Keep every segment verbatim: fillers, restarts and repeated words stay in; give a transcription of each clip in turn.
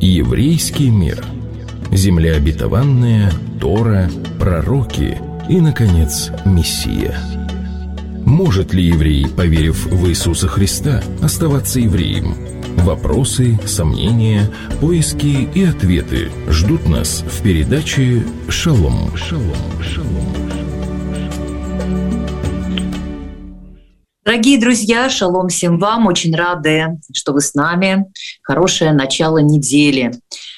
Еврейский мир. Земля обетованная, Тора, пророки и, наконец, Мессия. Может ли еврей, поверив в Иисуса Христа, оставаться евреем? Вопросы, сомнения, поиски и ответы ждут нас в передаче «Шалом». Шалом, шалом. Дорогие друзья, шалом всем вам. Очень рады, что вы с нами. Хорошее начало недели.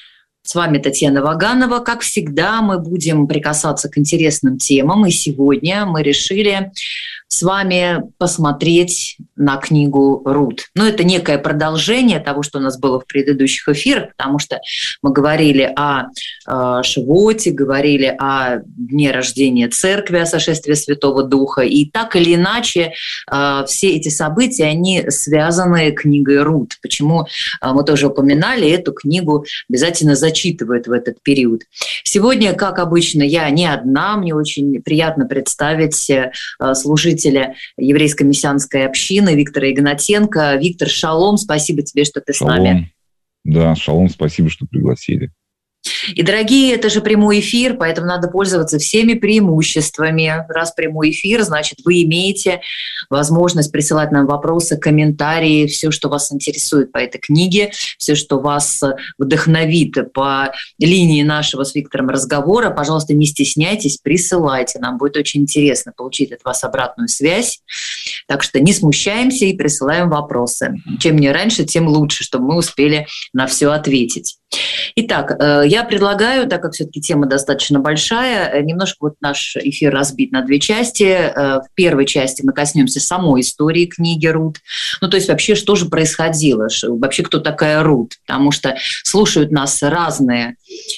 С вами Татьяна Ваганова. Как всегда, мы будем прикасаться к интересным темам. И сегодня мы решили с вами посмотреть на книгу Рут. Ну, это некое продолжение того, что у нас было в предыдущих эфирах, потому что мы говорили о э, Шивоте, говорили о дне рождения церкви, о сошествии Святого Духа. И так или иначе э, все эти события, они связаны книгой Рут. Почему э, мы тоже упоминали, эту книгу обязательно зачитывают в этот период. Сегодня, как обычно, я не одна. Мне очень приятно представить э, служителя еврейской мессианской общины Виктора Игнатенко. Виктор, шалом, спасибо тебе, что ты шалом. с нами. Да, шалом, спасибо, что пригласили. И, дорогие, это же прямой эфир, поэтому надо пользоваться всеми преимуществами. Раз прямой эфир, значит, вы имеете возможность присылать нам вопросы, комментарии, все, что вас интересует по этой книге, все, что вас вдохновит по линии нашего с Виктором разговора. Пожалуйста, не стесняйтесь, присылайте. Нам будет очень интересно получить от вас обратную связь. Так что не смущаемся и присылаем вопросы. Чем мне раньше, тем лучше, чтобы мы успели на все ответить. Итак, я предлагаю, так как все-таки тема достаточно большая, немножко вот наш эфир разбит на две части. В первой части мы коснемся самой истории книги Рут. Ну, то есть вообще, что же происходило? Вообще, кто такая Рут? Потому что слушают нас разные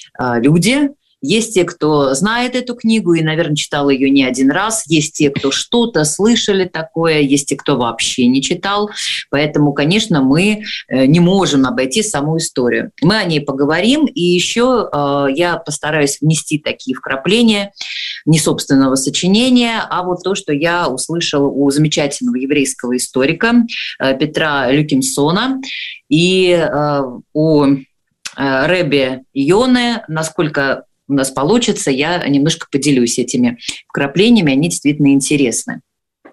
люди. Есть те, кто знает эту книгу и, наверное, читал ее не один раз. Есть те, кто что-то слышали такое. Есть те, кто вообще не читал. Поэтому, конечно, мы не можем обойти саму историю. Мы о ней поговорим. И еще я постараюсь внести такие вкрапления не собственного сочинения, а вот то, что я услышала у замечательного еврейского историка Петра Люкимсона и у Ребби Йоне, насколько у нас получится, я немножко поделюсь этими вкраплениями, они действительно интересны.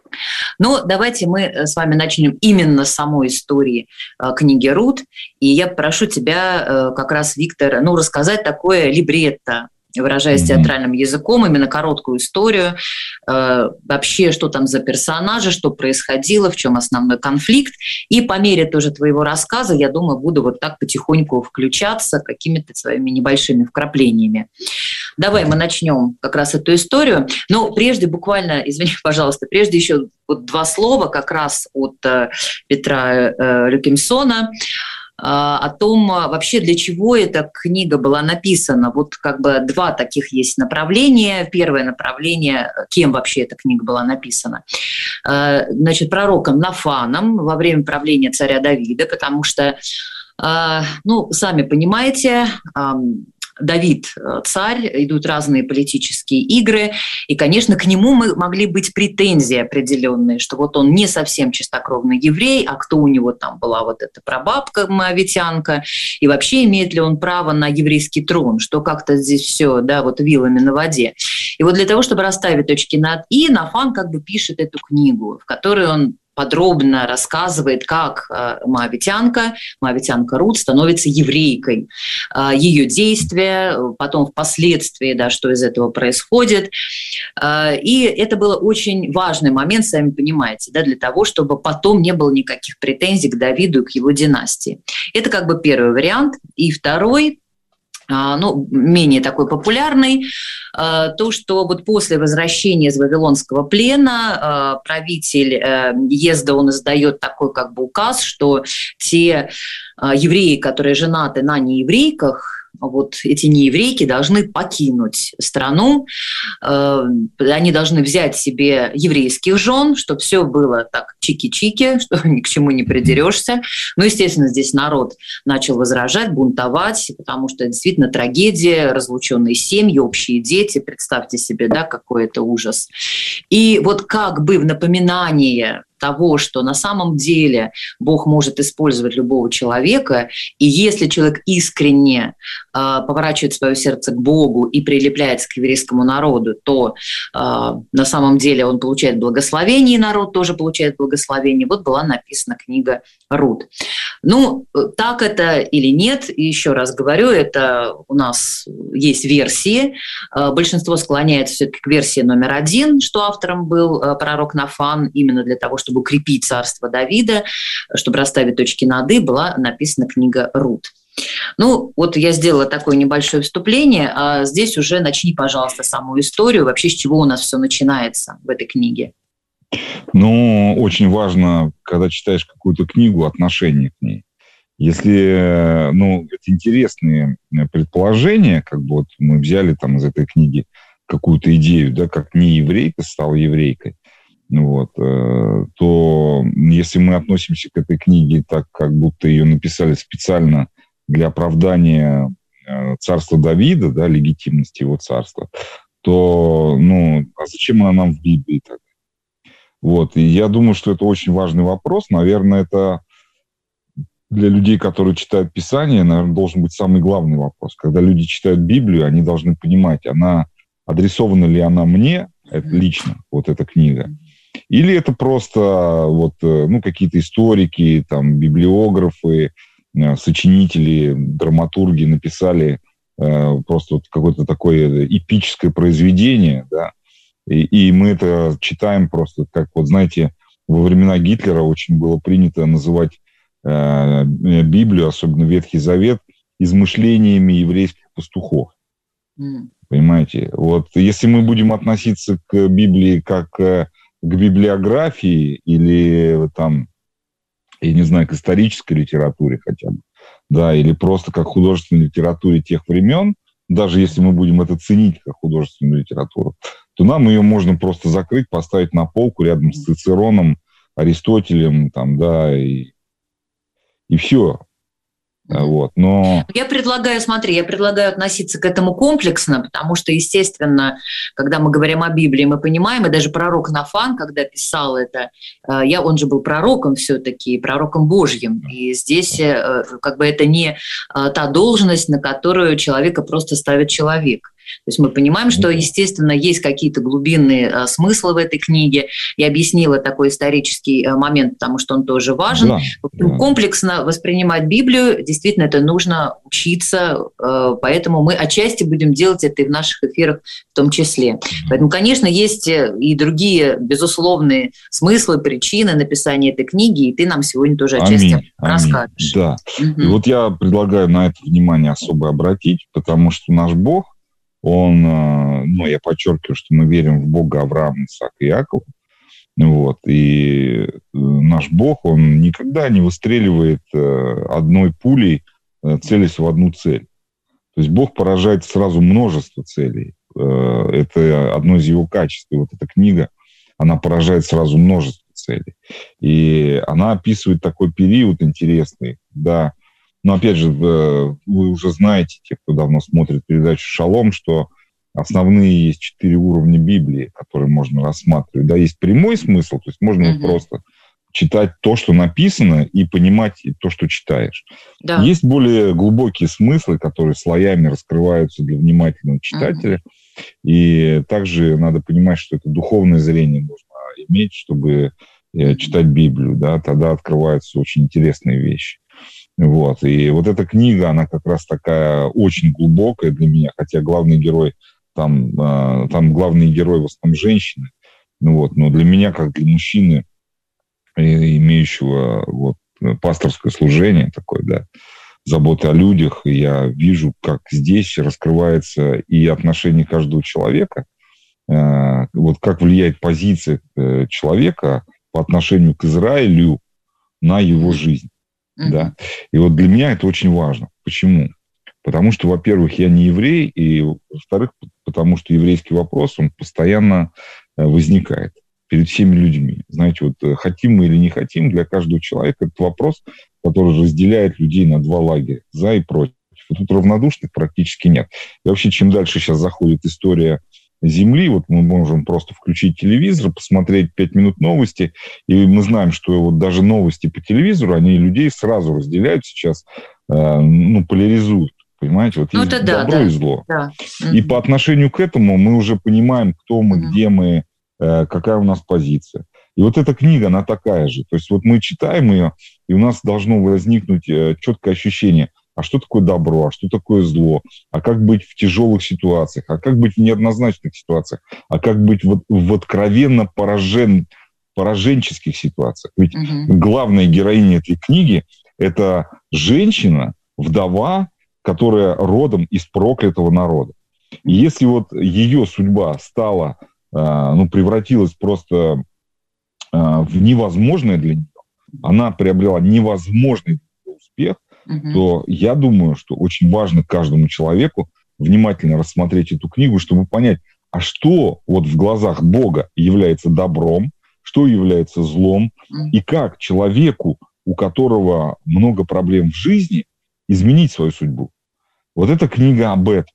Но давайте мы с вами начнем именно с самой истории книги Рут. И я прошу тебя как раз, Виктор, ну, рассказать такое либретто, выражаясь mm-hmm. театральным языком, именно короткую историю, э, вообще, что там за персонажи, что происходило, в чем основной конфликт. И по мере тоже твоего рассказа, я думаю, буду вот так потихоньку включаться какими-то своими небольшими вкраплениями. Давай мы начнем как раз эту историю. Но прежде буквально, извини, пожалуйста, прежде еще вот два слова как раз от э, Петра э, Люкимсона о том, вообще для чего эта книга была написана. Вот как бы два таких есть направления. Первое направление, кем вообще эта книга была написана. Значит, пророком Нафаном во время правления царя Давида, потому что, ну, сами понимаете, Давид царь, идут разные политические игры, и, конечно, к нему мы могли быть претензии определенные, что вот он не совсем чистокровный еврей, а кто у него там была вот эта прабабка моавитянка, и вообще имеет ли он право на еврейский трон, что как-то здесь все, да, вот вилами на воде. И вот для того, чтобы расставить точки над «и», Нафан как бы пишет эту книгу, в которой он подробно рассказывает, как моавитянка, моавитянка Рут становится еврейкой, ее действия, потом впоследствии, да, что из этого происходит. И это был очень важный момент, сами понимаете, да, для того, чтобы потом не было никаких претензий к Давиду и к его династии. Это как бы первый вариант. И второй, ну, менее такой популярный, то, что вот после возвращения из Вавилонского плена правитель Езда, он издает такой как бы указ, что те евреи, которые женаты на нееврейках, вот эти нееврейки должны покинуть страну, они должны взять себе еврейских жен, чтобы все было так чики-чики, что ни к чему не придерешься. Ну, естественно, здесь народ начал возражать, бунтовать, потому что действительно трагедия, разлученные семьи, общие дети, представьте себе, да, какой это ужас. И вот как бы в напоминание того, что на самом деле Бог может использовать любого человека, и если человек искренне э, поворачивает свое сердце к Богу и прилепляется к еврейскому народу, то э, на самом деле он получает благословение, и народ тоже получает благословение. Вот была написана книга Рут. Ну, так это или нет, и еще раз говорю, это у нас есть версии. Большинство склоняется все-таки к версии номер один, что автором был пророк Нафан, именно для того, чтобы укрепить царство Давида, чтобы расставить точки над «и», была написана книга Рут. Ну, вот я сделала такое небольшое вступление, а здесь уже начни, пожалуйста, саму историю, вообще с чего у нас все начинается в этой книге. Ну, очень важно, когда читаешь какую-то книгу, отношение к ней. Если, ну, это интересные предположения, как бы вот мы взяли там из этой книги какую-то идею, да, как не еврейка стала еврейкой, вот, то если мы относимся к этой книге так, как будто ее написали специально для оправдания царства Давида, да, легитимности его царства, то, ну, а зачем она нам в Библии тогда? Вот, и я думаю, что это очень важный вопрос. Наверное, это для людей, которые читают Писание, наверное, должен быть самый главный вопрос. Когда люди читают Библию, они должны понимать, она адресована ли она мне, это лично, вот эта книга, или это просто вот, ну, какие-то историки, там, библиографы, сочинители, драматурги написали э, просто вот какое-то такое эпическое произведение, да, и, и мы это читаем просто, как вот, знаете, во времена Гитлера очень было принято называть э, Библию, особенно Ветхий Завет, измышлениями еврейских пастухов. Mm. Понимаете? Вот если мы будем относиться к Библии как к библиографии или там, я не знаю, к исторической литературе хотя бы, да, или просто как художественной литературе тех времен, даже если мы будем это ценить как художественную литературу, то нам ее можно просто закрыть, поставить на полку рядом с Цицероном, Аристотелем, там, да, и, и все. Вот, но... Я предлагаю, смотри, я предлагаю относиться к этому комплексно, потому что, естественно, когда мы говорим о Библии, мы понимаем, и даже пророк Нафан, когда писал это, я, он же был пророком все-таки, пророком Божьим, и здесь как бы это не та должность, на которую человека просто ставит человек. То есть мы понимаем, что, естественно, есть какие-то глубинные э, смыслы в этой книге. Я объяснила такой исторический э, момент, потому что он тоже важен. Да, да. Комплексно воспринимать Библию, действительно, это нужно учиться, э, поэтому мы отчасти будем делать это и в наших эфирах в том числе. Поэтому, конечно, есть и другие безусловные смыслы, причины написания этой книги, и ты нам сегодня тоже отчасти аминь, расскажешь. Аминь. Да. Угу. И вот я предлагаю на это внимание особо обратить, потому что наш Бог, Он, ну, я подчеркиваю, что мы верим в Бога Авраама, Исаака и Иакова. Вот, и наш Бог, Он никогда не выстреливает одной пулей, целясь в одну цель. То есть Бог поражает сразу множество целей. Это одно из Его качеств. И вот эта книга, она поражает сразу множество целей. И она описывает такой период интересный, да. Но, опять же, вы уже знаете, те, кто давно смотрит передачу «Шалом», что основные есть четыре уровня Библии, которые можно рассматривать. Да, есть прямой смысл, то есть можно mm-hmm. просто читать то, что написано, и понимать то, что читаешь. Да. Есть более глубокие смыслы, которые слоями раскрываются для внимательного читателя. Mm-hmm. И также надо понимать, что это духовное зрение нужно иметь, чтобы mm-hmm. читать Библию. Да, тогда открываются очень интересные вещи. Вот. И вот эта книга, она как раз такая очень глубокая для меня, хотя главный герой, там, там главный герой в основном женщины, ну вот, но для меня, как для мужчины, имеющего вот, пасторское служение такое, да, заботы о людях, и я вижу, как здесь раскрывается и отношение каждого человека, вот как влияет позиция человека по отношению к Израилю на его жизнь. Mm-hmm. Да? И вот для меня это очень важно. Почему? Потому что, во-первых, я не еврей, и, во-вторых, потому что еврейский вопрос, он постоянно возникает перед всеми людьми. Знаете, вот хотим мы или не хотим, для каждого человека это вопрос, который разделяет людей на два лагеря, за и против. И тут равнодушных практически нет. И вообще, чем дальше сейчас заходит история земли. Вот мы можем просто включить телевизор, посмотреть пять минут новости, и мы знаем, что вот даже новости по телевизору, они людей сразу разделяют сейчас, ну, поляризуют. Понимаете, вот ну, есть да, добро да, и зло. Да. И mm-hmm. по отношению к этому мы уже понимаем, кто мы, mm-hmm. где мы, какая у нас позиция. И вот эта книга, она такая же. То есть вот мы читаем ее, и у нас должно возникнуть четкое ощущение, а что такое добро, а что такое зло, а как быть в тяжелых ситуациях, а как быть в неоднозначных ситуациях, а как быть в, в откровенно поражен, пораженческих ситуациях. Ведь угу. главная героиня этой книги – это женщина, вдова, которая родом из проклятого народа. И если вот ее судьба стала, ну, превратилась просто в невозможное для нее, она приобрела невозможный успех, Uh-huh. то я думаю, что очень важно каждому человеку внимательно рассмотреть эту книгу, чтобы понять, а что вот в глазах Бога является добром, что является злом, Uh-huh. и как человеку, у которого много проблем в жизни, изменить свою судьбу. Вот эта книга об этом.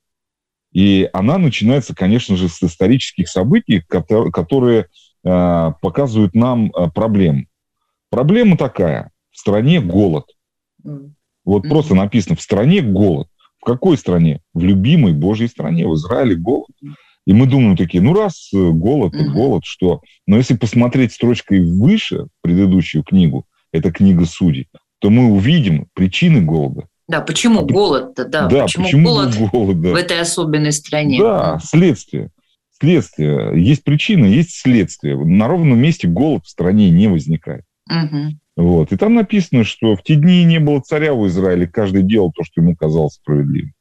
И она начинается, конечно же, с исторических событий, которые, которые э, показывают нам э, проблему. Проблема такая. В стране голод. Uh-huh. Вот mm-hmm. просто написано, в стране голод. В какой стране? В любимой Божьей стране, в Израиле голод. И мы думаем такие, ну раз голод, mm-hmm. голод, что? Но если посмотреть строчкой выше предыдущую книгу, это книга Судей, то мы увидим причины голода. Да, почему а, голод-то? Да, да почему, почему голод, голод да. в этой особенной стране? Да, следствие. Следствие. Есть причина, есть следствие. На ровном месте голод в стране не возникает. Mm-hmm. Вот. И там написано, что в те дни не было царя в Израиле, каждый делал то, что ему казалось справедливым.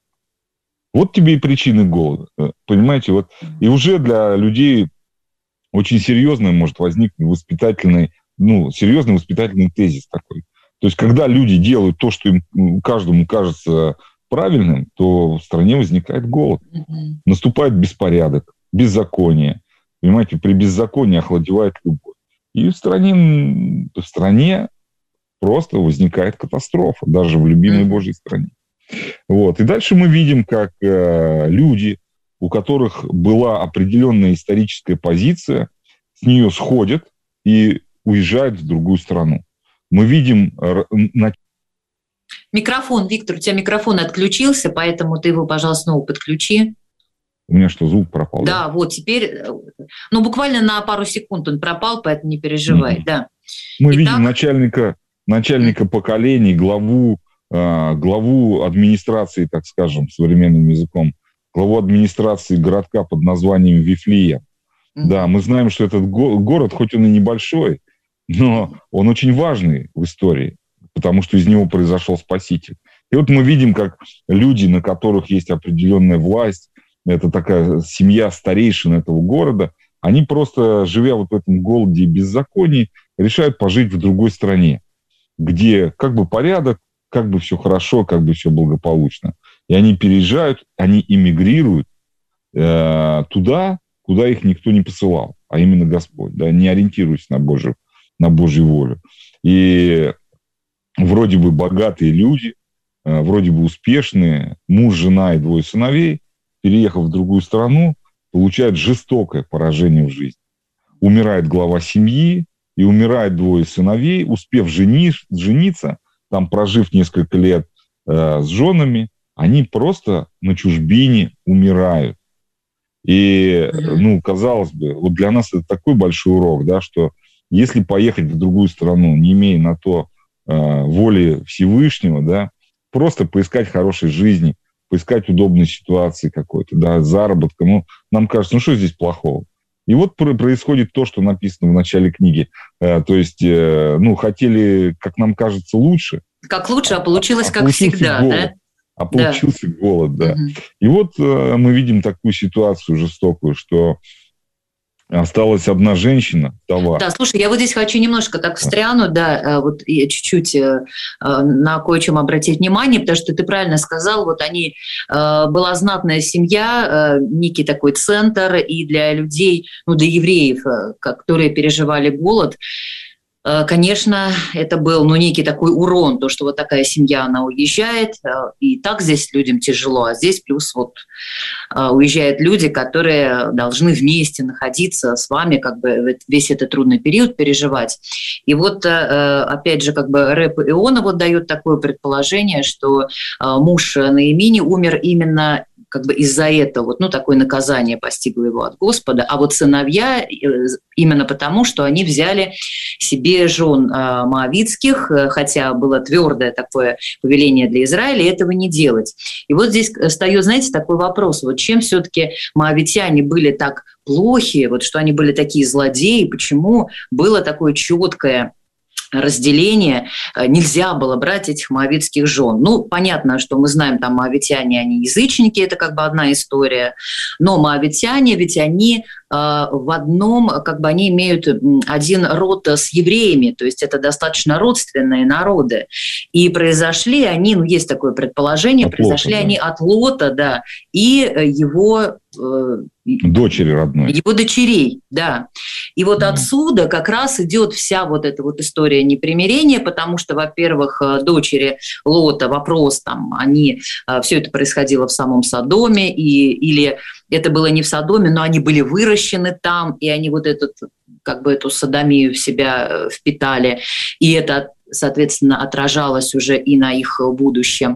Вот тебе и причины голода. Понимаете? Вот. И уже для людей очень серьезный может возникнуть воспитательный, ну, серьезный воспитательный тезис такой. То есть, когда люди делают то, что им каждому кажется правильным, то в стране возникает голод. Mm-hmm. Наступает беспорядок, беззаконие. Понимаете, при беззаконии охладевает любовь. И в стране, в стране просто возникает катастрофа, даже в любимой Божьей стране. Вот. И дальше мы видим, как э, люди, у которых была определенная историческая позиция, с нее сходят и уезжают в другую страну. Мы видим... Э, на... Микрофон, Виктор, у тебя микрофон отключился, поэтому ты его, пожалуйста, снова подключи. У меня что, звук пропал? Да, да, вот теперь, ну, буквально на пару секунд он пропал, поэтому не переживай, mm-hmm. да. Мы Итак... видим начальника, начальника mm-hmm. поколений, главу, э, главу администрации, так скажем, современным языком, главу администрации городка под названием Вифлеем. Mm-hmm. Да, мы знаем, что этот го- город, хоть он и небольшой, но он очень важный в истории, потому что из него произошел Спаситель. И вот мы видим, как люди, на которых есть определенная власть, это такая семья старейшин этого города, они просто, живя вот в этом голоде и беззаконии, решают пожить в другой стране, где как бы порядок, как бы все хорошо, как бы все благополучно. И они переезжают, они эмигрируют э, туда, куда их никто не посылал, а именно Господь, да, не ориентируясь на Божию, на Божью волю. И вроде бы богатые люди, э, вроде бы успешные, муж, жена и двое сыновей, переехав в другую страну, получают жестокое поражение в жизни. Умирает глава семьи, и умирает двое сыновей, успев жениш, жениться, там прожив несколько лет э, с женами, они просто на чужбине умирают. И, ну, казалось бы, вот для нас это такой большой урок, да, что если поехать в другую страну, не имея на то э, воли Всевышнего, да, просто поискать хорошей жизни, поискать удобной ситуации какой-то, да, заработка. Ну, нам кажется, ну что здесь плохого? И вот происходит то, что написано в начале книги. Э, то есть, э, ну, хотели, как нам кажется, лучше. Как лучше, а получилось а, как а всегда, голод, да? А получился да. голод, да. Угу. И вот э, мы видим такую ситуацию жестокую, что осталась одна женщина, вдова. Да, слушай, я вот здесь хочу немножко так встрянуть, да, вот я чуть-чуть на кое-чем обратить внимание, потому что ты правильно сказал, вот они, была знатная семья, некий такой центр, и для людей, ну, для евреев, которые переживали голод, Конечно, это был, ну, некий такой урон, то, что вот такая семья, она уезжает, и так здесь людям тяжело, а здесь плюс вот уезжают люди, которые должны вместе находиться с вами, как бы весь этот трудный период переживать. И вот, опять же, как бы рэп Иона вот дает такое предположение, что муж Наимини умер именно как бы из-за этого, вот, ну, такое наказание постигло его от Господа, а вот сыновья именно потому, что они взяли себе жен э, моавитских, хотя было твердое такое повеление для Израиля, этого не делать. И вот здесь встает, знаете, такой вопрос, вот чем все-таки моавитяне были так плохи, вот что они были такие злодеи, почему было такое четкое разделение, нельзя было брать этих моавитских жен. Ну, понятно, что мы знаем, там моавитяне, они язычники, это как бы одна история, но моавитяне, ведь они в одном, как бы они имеют один род с евреями, то есть это достаточно родственные народы. И произошли они, ну, есть такое предположение, от произошли Лота, они да. от Лота, да, и его... Дочери родной. Его дочерей, да. И вот mm. отсюда как раз идет вся вот эта вот история непримирения, потому что, во-первых, дочери Лота, вопрос там, они, все это происходило в самом Содоме, и, или это было не в Содоме, но они были выращены там, и они вот этот, как бы эту содомию в себя впитали, и это, соответственно, отражалось уже и на их будущем.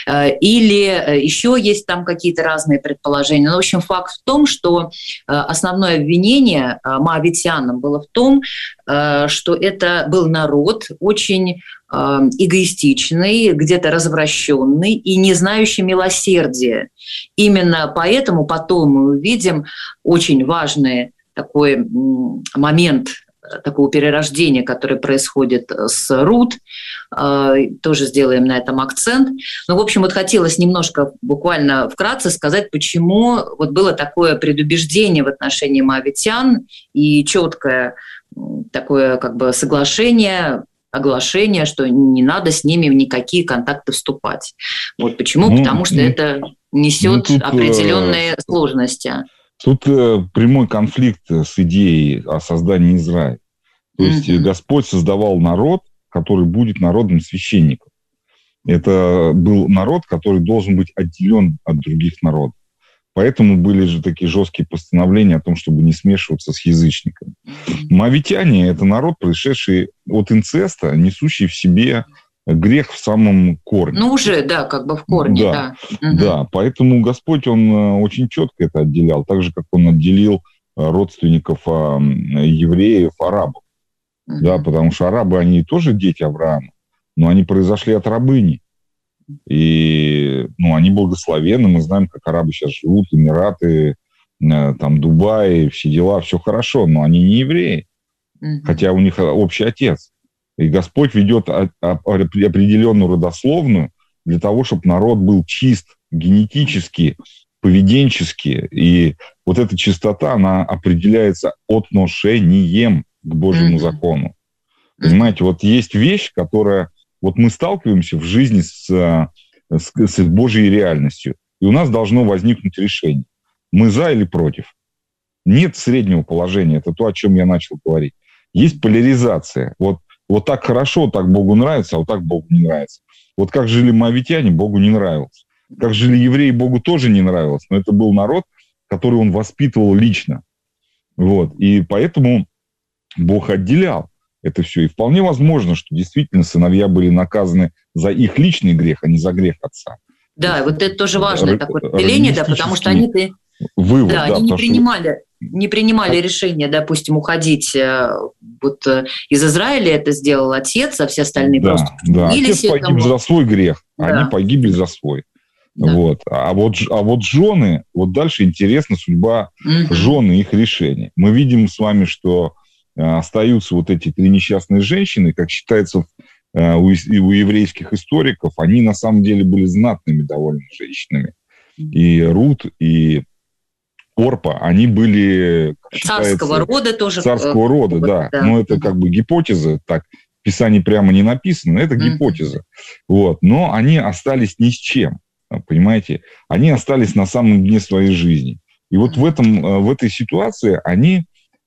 Или еще есть там какие-то разные предположения. Но, в общем, факт в том, что основное обвинение моавитянам было в том, что это был народ очень эгоистичный, где-то развращенный и не знающий милосердия. Именно поэтому потом мы увидим очень важный такой момент такого перерождения, которое происходит с Рут. Тоже сделаем на этом акцент. Но, в общем, вот хотелось немножко буквально вкратце сказать, почему вот было такое предубеждение в отношении моавитян и четкое такое как бы соглашение, оглашение, что не надо с ними в никакие контакты вступать. Вот почему? Ну, Потому что ну, это несет ну, определенные э, сложности. Тут э, прямой конфликт с идеей о создании Израиля. То есть mm-hmm. Господь создавал народ, который будет народом священников. Это был народ, который должен быть отделен от других народов. Поэтому были же такие жесткие постановления о том, чтобы не смешиваться с язычниками. Моавитяне – это народ, пришедший от инцеста, несущий в себе грех в самом корне. Ну, уже, да, как бы в корне, да. Да, угу. да, поэтому Господь, Он очень четко это отделял, так же, как Он отделил родственников евреев, арабов. Угу. Да, потому что арабы, они тоже дети Авраама, но они произошли от рабыни. И ну, они благословенны, мы знаем, как арабы сейчас живут, Эмираты, там, Дубай, все дела, все хорошо, но они не евреи, mm-hmm. хотя у них общий отец. И Господь ведет определенную родословную для того, чтобы народ был чист генетически, поведенчески, и вот эта чистота, она определяется отношением к Божьему mm-hmm. закону. Понимаете, вот есть вещь, которая... Вот мы сталкиваемся в жизни с, с, с Божьей реальностью, и у нас должно возникнуть решение. Мы за или против? Нет среднего положения. Это то, о чем я начал говорить. Есть поляризация. Вот, вот так хорошо, так Богу нравится, а вот так Богу не нравится. Вот как жили моавитяне, Богу не нравилось. Как жили евреи, Богу тоже не нравилось. Но это был народ, который он воспитывал лично. Вот. И поэтому Бог отделял это все. И вполне возможно, что действительно сыновья были наказаны за их личный грех, а не за грех отца. Да, вот это тоже важное Р- такое определение, да, потому что они, вывод, да, да, они не, что... принимали, не принимали решение, допустим, уходить вот из Израиля. Это сделал отец, а все остальные да, просто да. Отец погиб этому. за свой грех, а да. они погибли за свой. Да. Вот. А, вот, а вот жены, вот дальше интересна судьба угу. жен и их решений. Мы видим с вами, что остаются вот эти три несчастные женщины, как считается у еврейских историков, они на самом деле были знатными довольно женщинами. И Рут, и Орпа, они были... Царского рода тоже. Царского рода, да. да. Но это как бы гипотеза, так в Писании прямо не написано, это гипотеза. Mm-hmm. Вот. Но они остались ни с чем, понимаете? Они остались на самом дне своей жизни. И вот в, этом, в этой ситуации они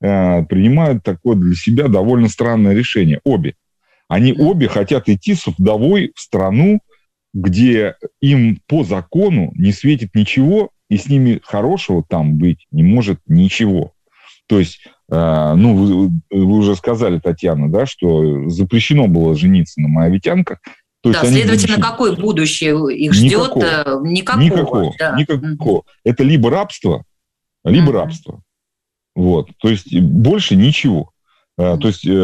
э, принимают такое для себя довольно странное решение. Обе. Они обе хотят идти с вдовой в страну, где им по закону не светит ничего, и с ними хорошего там быть не может ничего. То есть, э, ну, вы, вы уже сказали, Татьяна, да, что запрещено было жениться на моавитянках. То да, есть следовательно, будущем... какое будущее их ждет? Никакого. Никакого. Никакого. Да. Никакого. Это либо рабство, либо mm-hmm. рабство. Вот. То есть, больше ничего. Mm-hmm. То есть,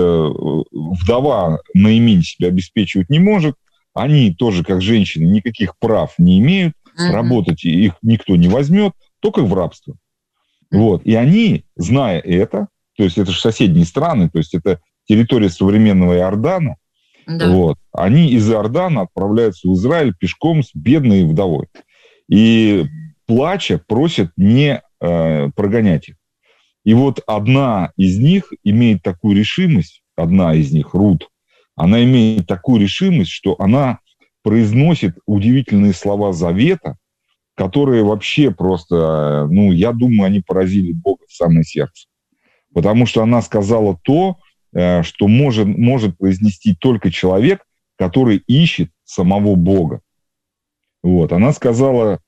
вдова Наиминь себя обеспечивать не может. Они тоже, как женщины, никаких прав не имеют. Mm-hmm. Работать их никто не возьмет, только в рабство. Mm-hmm. Вот. И они, зная это, то есть, это же соседние страны, то есть, это территория современного Иордана, да. Вот. Они из Иордана отправляются в Израиль пешком с бедной вдовой. И, плача, просят не э, прогонять их. И вот одна из них имеет такую решимость, одна из них, Рут, она имеет такую решимость, что она произносит удивительные слова завета, которые вообще просто, ну, я думаю, они поразили Бога в самое сердце. Потому что она сказала то, что может, может произнести только человек, который ищет самого Бога. Вот. Она сказала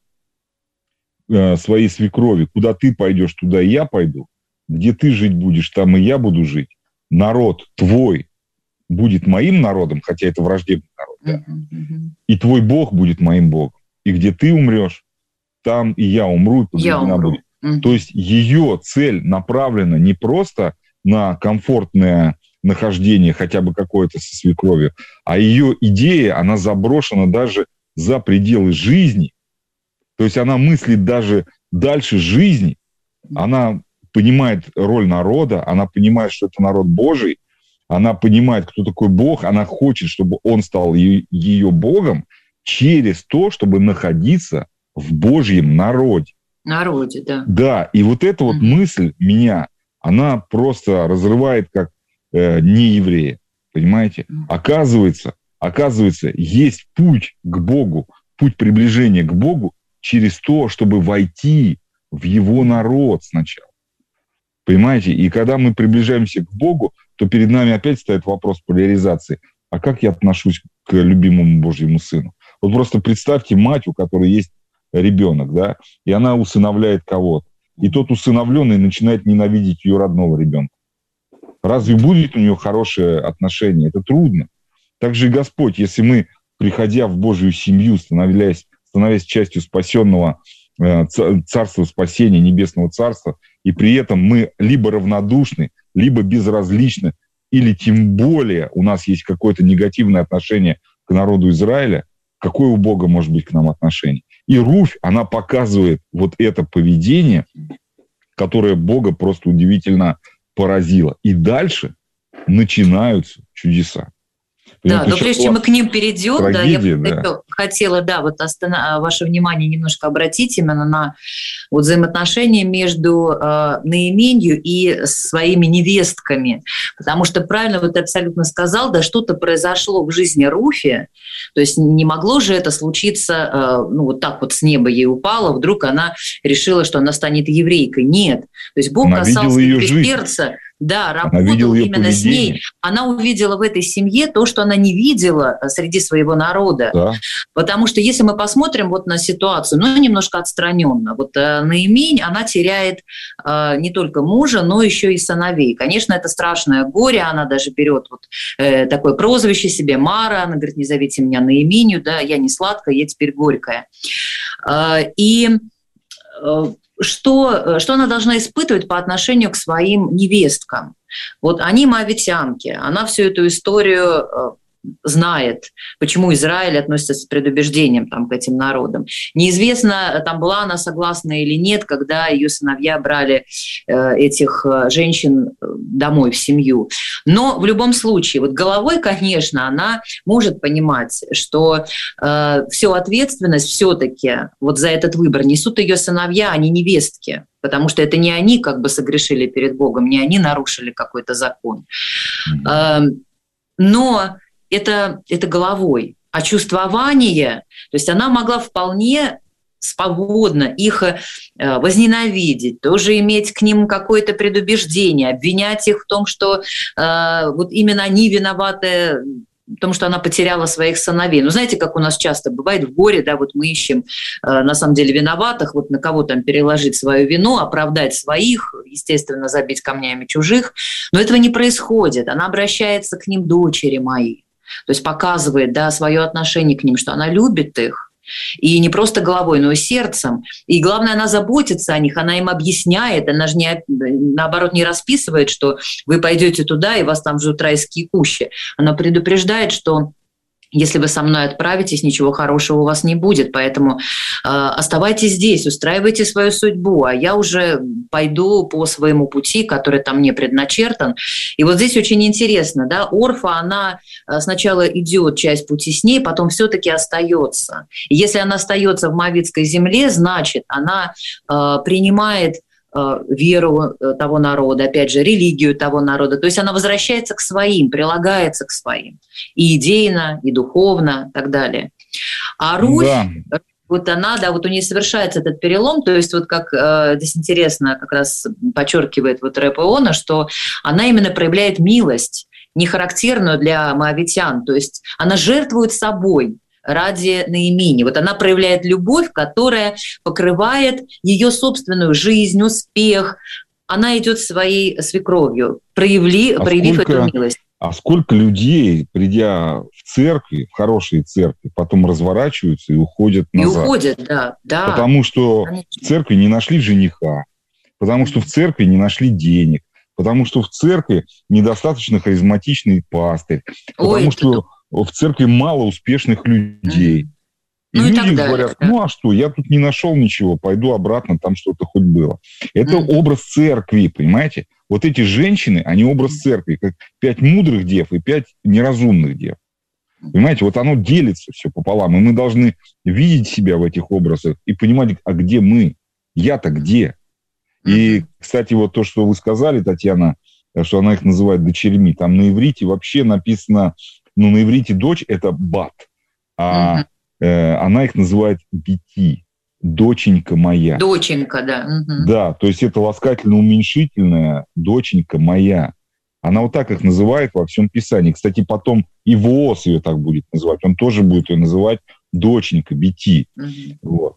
э, своей свекрови: куда ты пойдешь, туда и я пойду. Где ты жить будешь, там и я буду жить. Народ твой будет моим народом, хотя это враждебный народ, да? uh-huh. И твой Бог будет моим Богом. И где ты умрешь, там и я умру, и я умру. Uh-huh. То есть ее цель направлена не просто на комфортное нахождение хотя бы какое-то со свекровью, а ее идея, она заброшена даже за пределы жизни. То есть она мыслит даже дальше жизни. Она понимает роль народа, она понимает, что это народ Божий, она понимает, кто такой Бог, она хочет, чтобы он стал ее, ее Богом через то, чтобы находиться в Божьем народе. Народе, да. Да, и вот эта вот mm-hmm. мысль меня, она просто разрывает как э, нееврея, понимаете? Mm-hmm. Оказывается, оказывается, есть путь к Богу, путь приближения к Богу через то, чтобы войти в Его народ сначала. Понимаете? И когда мы приближаемся к Богу, то перед нами опять стоит вопрос поляризации. А как я отношусь к любимому Божьему Сыну? Вот просто представьте мать, у которой есть ребенок, да, и она усыновляет кого-то. И тот усыновленный начинает ненавидеть ее родного ребенка. Разве будет у нее хорошее отношение? Это трудно. Так же и Господь, если мы, приходя в Божью семью, становясь, становясь частью спасенного э, царства спасения, небесного царства, и при этом мы либо равнодушны, либо безразличны, или тем более у нас есть какое-то негативное отношение к народу Израиля, какое у Бога может быть к нам отношение? И Руфь, она показывает вот это поведение, которое Бога просто удивительно поразило. И дальше начинаются чудеса. Да, но прежде чем мы к ним перейдем, трагедия, да, я да. хотела, да, вот остана- ваше внимание немножко обратить именно на вот взаимоотношения между э, Наименью и своими невестками, потому что правильно вот ты абсолютно сказал, да, что-то произошло в жизни Руфи, то есть не могло же это случиться, э, ну вот так вот с неба ей упало, вдруг она решила, что она станет еврейкой. Нет, то есть Бог она касался ее сердца. Да, работал именно поведение. с ней. Она увидела в этой семье то, что она не видела среди своего народа. Да. Потому что если мы посмотрим вот на ситуацию, ну, немножко отстраненно, вот э, Наимень, она теряет э, не только мужа, но еще и сыновей. Конечно, это страшное горе, она даже берет вот э, такое прозвище себе Мара, она говорит: не зовите меня Наименью, да, я не сладкая, я теперь горькая. Э, и э, Что, что она должна испытывать по отношению к своим невесткам? Вот они моавитянки, она всю эту историю знает, почему Израиль относится с предубеждением там, к этим народам. Неизвестно, там была она согласна или нет, когда ее сыновья брали э, этих женщин домой в семью. Но в любом случае, вот головой, конечно, она может понимать, что э, всю ответственность все-таки вот за этот выбор несут ее сыновья, а не невестки. Потому что это не они как бы согрешили перед Богом, не они нарушили какой-то закон. Mm-hmm. Э, но это, это головой. А чувствование, то есть она могла вполне свободно их возненавидеть, тоже иметь к ним какое-то предубеждение, обвинять их в том, что э, вот именно они виноваты в том, что она потеряла своих сыновей. Ну, знаете, как у нас часто бывает в горе, да, вот мы ищем э, на самом деле виноватых, вот на кого там переложить свою вину, оправдать своих, естественно, забить камнями чужих, но этого не происходит. Она обращается к ним: дочери мои, то есть показывает, да, свое отношение к ним, что она любит их, и не просто головой, но и сердцем. И главное, она заботится о них, она им объясняет, она же не, наоборот не расписывает, что вы пойдете туда, и вас там ждут райские кущи. Она предупреждает, что если вы со мной отправитесь, ничего хорошего у вас не будет. Поэтому э, оставайтесь здесь, устраивайте свою судьбу, а я уже пойду по своему пути, который там мне предначертан. И вот здесь очень интересно, да, Орфа, она сначала идет часть пути с ней, потом все-таки остается. И если она остается в Моавитской земле, значит, она э, принимает веру того народа, опять же, религию того народа. То есть она возвращается к своим, прилагается к своим. И идейно, и духовно, и так далее. А Руфь, да. вот она, да, вот у нее совершается этот перелом, то есть вот как э, здесь интересно как раз подчеркивает вот рэп Иона, что она именно проявляет милость, не характерную для моавитян, то есть она жертвует собой ради Наимини. Вот она проявляет любовь, которая покрывает ее собственную жизнь, успех. Она идет своей свекровью, проявли, а проявив сколько, эту милость. А сколько людей, придя в церкви, в хорошие церкви, потом разворачиваются и уходят назад? И уходят, да. да. Потому что Конечно. в церкви не нашли жениха, потому что в церкви не нашли денег, потому что в церкви недостаточно харизматичный пастырь, потому Ой, что... в церкви мало успешных людей. И ну, люди и говорят, да. ну а что, я тут не нашел ничего, пойду обратно, там что-то хоть было. Это mm-hmm. образ церкви, понимаете? Вот эти женщины, они образ церкви, как пять мудрых дев и пять неразумных дев. Понимаете, вот оно делится все пополам, и мы должны видеть себя в этих образах и понимать, а где мы? Я-то где? Mm-hmm. И, кстати, вот то, что вы сказали, Татьяна, что она их называет дочерьми, там на иврите вообще написано... Ну, на иврите дочь – это бат, а угу. э, она их называет бити, доченька моя. Доченька, да. Угу. Да, то есть это ласкательно-уменьшительная доченька моя. Она вот так их называет во всем Писании. Кстати, потом и Воос ее так будет называть. Он тоже будет ее называть доченька, бити. Угу. Вот.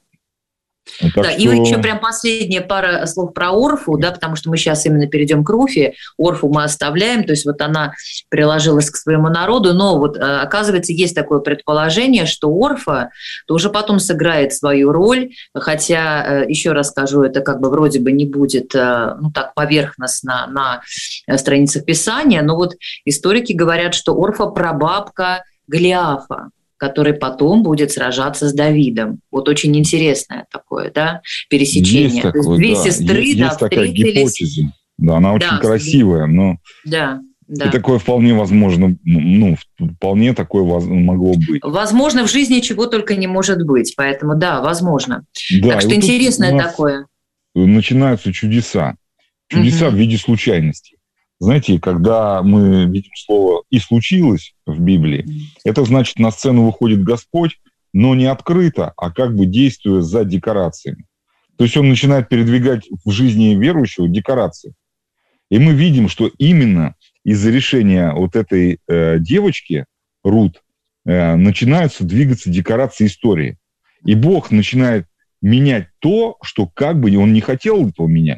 Так да, что... И еще прям последняя пара слов про Орфу, да, потому что мы сейчас именно перейдем к Руфе. Орфу мы оставляем, то есть вот она приложилась к своему народу, но вот оказывается есть такое предположение, что Орфа тоже потом сыграет свою роль, хотя, еще раз скажу, это как бы вроде бы не будет, ну так, поверхностно на страницах Писания, но вот историки говорят, что Орфа прабабка Голиафа, который потом будет сражаться с Давидом. Вот очень интересное такое, да, пересечение. Есть такое, То есть две да. сестры, есть, да, есть такая встретились. гипотеза. Да, она очень да, красивая, но да, да. и такое вполне возможно, ну, вполне такое могло быть. Возможно, в жизни чего только не может быть, поэтому да, возможно. Да, так что интересное такое. Начинаются чудеса. Чудеса угу. в виде случайностей. Знаете, когда мы видим слово «и случилось» в Библии, это значит, на сцену выходит Господь, но не открыто, а как бы действуя за декорациями. То есть он начинает передвигать в жизни верующего декорации. И мы видим, что именно из-за решения вот этой э, девочки, Рут, э, начинаются двигаться декорации истории. И Бог начинает менять то, что как бы он не хотел этого менять.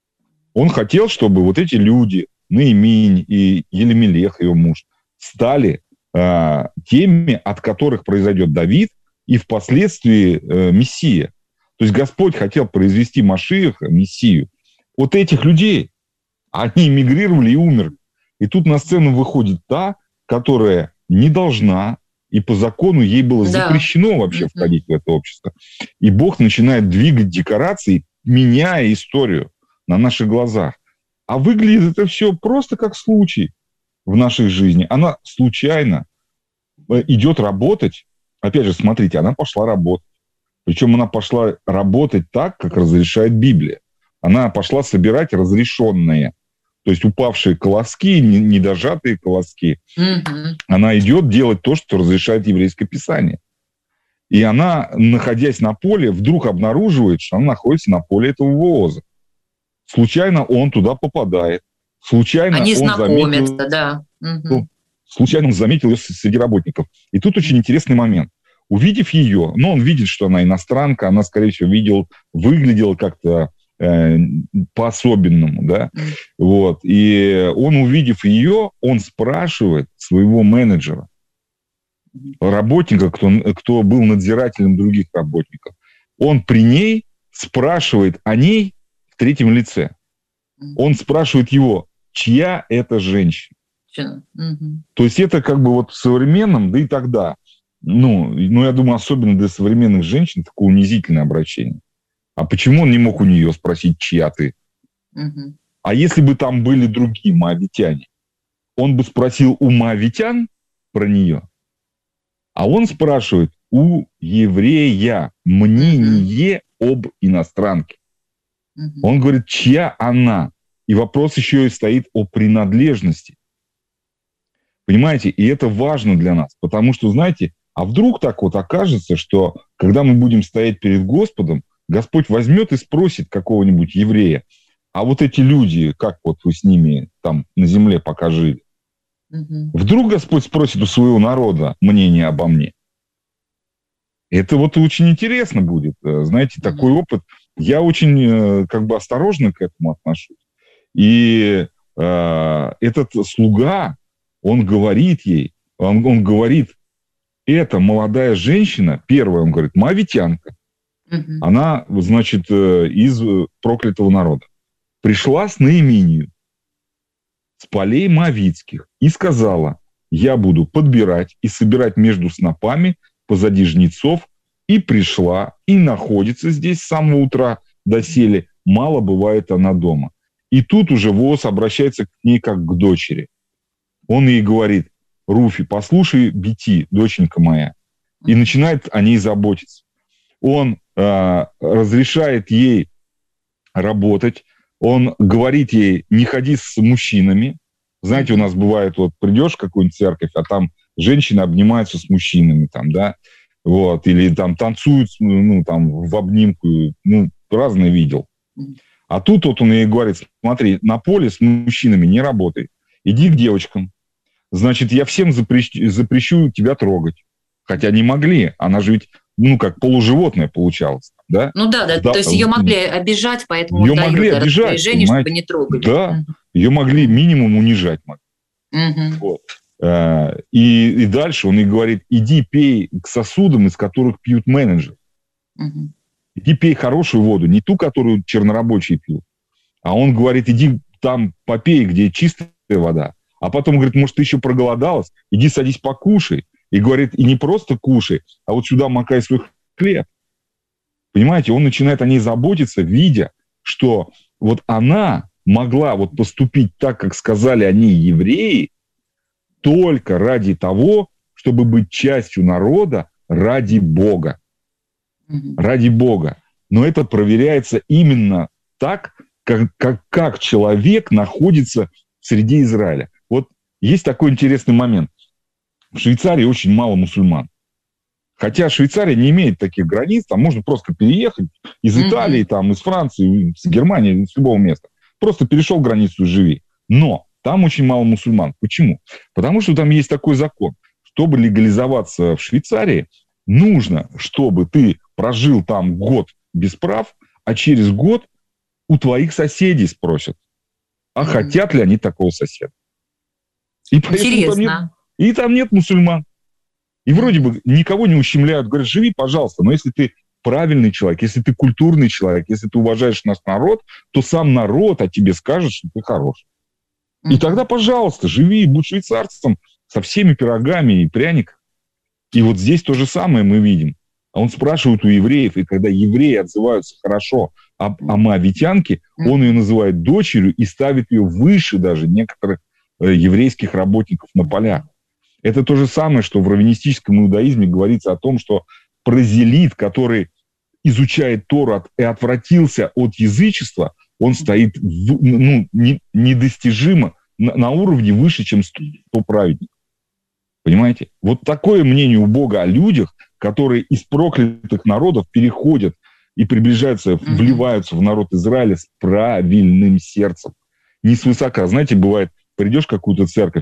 Он хотел, чтобы вот эти люди, Наиминь и Елемелех, его муж, стали э, теми, от которых произойдет Давид и впоследствии э, Мессия. То есть Господь хотел произвести Машиаха, Мессию, от этих людей. Они эмигрировали и умерли. И тут на сцену выходит та, которая не должна, и по закону ей было да. запрещено вообще входить в это общество. И Бог начинает двигать декорации, меняя историю на наших глазах. А выглядит это все просто как случай в нашей жизни. Она случайно идет работать. Опять же, смотрите, она пошла работать. Причем она пошла работать так, как разрешает Библия. Она пошла собирать разрешенные, то есть упавшие колоски, недожатые колоски. Mm-hmm. Она идет делать то, что разрешает еврейское Писание. И она, находясь на поле, вдруг обнаруживает, что она находится на поле этого Вооза. Случайно он туда попадает. Случайно Они он знакомятся, заметил, да. Угу. Случайно он заметил ее среди работников. И тут очень интересный момент. Увидев ее, ну, он видит, что она иностранка, она, скорее всего, видел, выглядела как-то э, по-особенному, да. Mm. Вот. И он, увидев ее, он спрашивает своего менеджера, работника, кто, кто был надзирателем других работников. Он при ней спрашивает о ней в третьем лице. Он спрашивает его, чья это женщина. Mm-hmm. То есть это как бы вот в современном, да и тогда, ну, ну, я думаю, особенно для современных женщин такое унизительное обращение. А почему он не мог у нее спросить, чья ты? Mm-hmm. А если бы там были другие моавитяне, он бы спросил у моавитян про нее, а он спрашивает у еврея мнение mm-hmm. об иностранке. Mm-hmm. Он говорит, чья она? И вопрос еще и стоит о принадлежности. Понимаете? И это важно для нас. Потому что, знаете, а вдруг так вот окажется, что когда мы будем стоять перед Господом, Господь возьмет и спросит какого-нибудь еврея, а вот эти люди, как вот вы с ними там на земле пока жили? Mm-hmm. Вдруг Господь спросит у своего народа мнение обо мне? Это вот очень интересно будет. Знаете, mm-hmm. такой опыт. Я очень как бы осторожно к этому отношусь. И э, этот слуга, он говорит ей, он, он говорит, эта молодая женщина, первая, он говорит, моавитянка, mm-hmm. она, значит, из проклятого народа, пришла с Наиминью, с полей моавитских, и сказала, я буду подбирать и собирать между снопами позади жнецов, и пришла, и находится здесь с самого утра доселе, мало бывает она дома. И тут уже Вооз обращается к ней как к дочери. Он ей говорит, Руфи, послушай Бити, доченька моя, и начинает о ней заботиться. Он э, разрешает ей работать, он говорит ей, не ходи с мужчинами. Знаете, у нас бывает, вот придешь в какую-нибудь церковь, а там женщины обнимаются с мужчинами, там, да, вот, или там танцуют, ну, там, в обнимку, ну, разное видел. А тут вот он ей говорит, смотри, на поле с мужчинами не работай, иди к девочкам. Значит, я всем запрещу, запрещу тебя трогать. Хотя не могли, она же ведь, ну, как полуживотное получалось, да? Ну да, да, да, то есть ее могли обижать, поэтому ее могли обижать, распоряжение, чтобы не трогали. Да, угу. Ее могли минимум унижать. Угу. Вот. И, и дальше он ей говорит, иди пей к сосудам, из которых пьют менеджеры. Угу. Иди пей хорошую воду, не ту, которую чернорабочие пьют. А он говорит, иди там попей, где чистая вода. А потом говорит, может, ты еще проголодалась? Иди садись покушай. И говорит, и не просто кушай, а вот сюда макай свой хлеб. Понимаете, он начинает о ней заботиться, видя, что вот она могла вот поступить так, как сказали о ней евреи, только ради того, чтобы быть частью народа ради Бога. Mm-hmm. Ради Бога. Но это проверяется именно так, как, как, как человек находится среди Израиля. Вот есть такой интересный момент. В Швейцарии очень мало мусульман. Хотя Швейцария не имеет таких границ, там можно просто переехать из Италии, mm-hmm. там, из Франции, из Германии, из любого места. Просто перешел границу и живи. Но там очень мало мусульман. Почему? Потому что там есть такой закон. Чтобы легализоваться в Швейцарии, нужно, чтобы ты прожил там год без прав, а через год у твоих соседей спросят, а mm-hmm. хотят ли они такого соседа. И Интересно. Там нет, и там нет мусульман. И вроде бы никого не ущемляют. Говорят, живи, пожалуйста, но если ты правильный человек, если ты культурный человек, если ты уважаешь наш народ, то сам народ о тебе скажет, что ты хороший. Mm-hmm. И тогда, пожалуйста, живи, будь швейцарцем со всеми пирогами и пряниками. И вот здесь то же самое мы видим. А он спрашивает у евреев, и когда евреи отзываются хорошо о, о моавитянке, mm-hmm. он ее называет дочерью и ставит ее выше даже некоторых э, еврейских работников на полях. Это то же самое, что в раввинистическом иудаизме говорится о том, что прозелит, который изучает Тору от, и отвратился от язычества, он стоит в, ну, не, недостижимо на, на уровне выше, чем сто праведников. Понимаете? Вот такое мнение у Бога о людях которые из проклятых народов переходят и приближаются, mm-hmm. вливаются в народ Израиля с правильным сердцем. Не свысока. Знаете, бывает, придешь в какую-то церковь,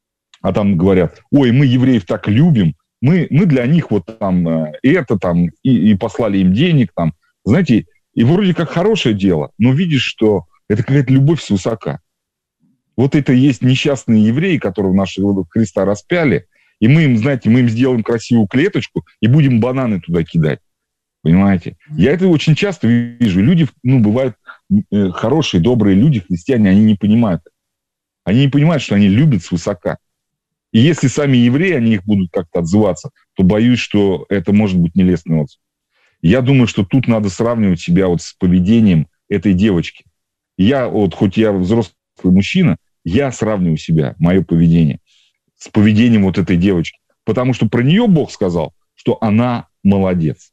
а там говорят, ой, мы евреев так любим, мы, мы для них вот там это там, и, и послали им денег там. Знаете, и вроде как хорошее дело, но видишь, что это какая-то любовь свысока. Вот это и есть несчастные евреи, которые нашего Христа распяли, и мы им, знаете, мы им сделаем красивую клеточку и будем бананы туда кидать. Понимаете? Я это очень часто вижу. Люди, ну, бывают хорошие, добрые люди, христиане, они не понимают. Они не понимают, что они любят свысока. И если сами евреи, они их будут как-то отзываться, то боюсь, что это может быть нелестный отзыв. Я думаю, что тут надо сравнивать себя вот с поведением этой девочки. Я, вот, хоть я взрослый мужчина, я сравниваю себя, мое поведение, с поведением вот этой девочки. Потому что про нее Бог сказал, что она молодец.